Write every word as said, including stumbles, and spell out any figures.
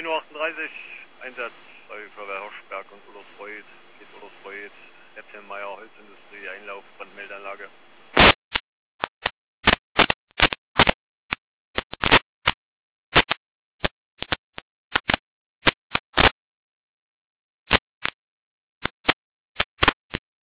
neun Uhr achtunddreißig, Einsatz bei Feuerwehr Hirschberg und Ullersreuth, geht Ullersreuth, Epfelmeier, Holzindustrie, Einlauf, Brandmeldeanlage.